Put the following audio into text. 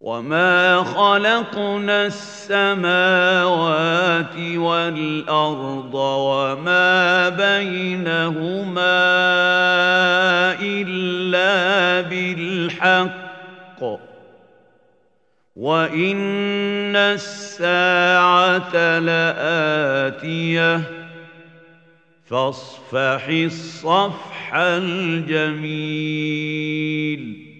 وما خلقنا السماوات والأرض وما بينهما إلا بالحق وإن الساعة لآتية فاصفح الصفح الجميل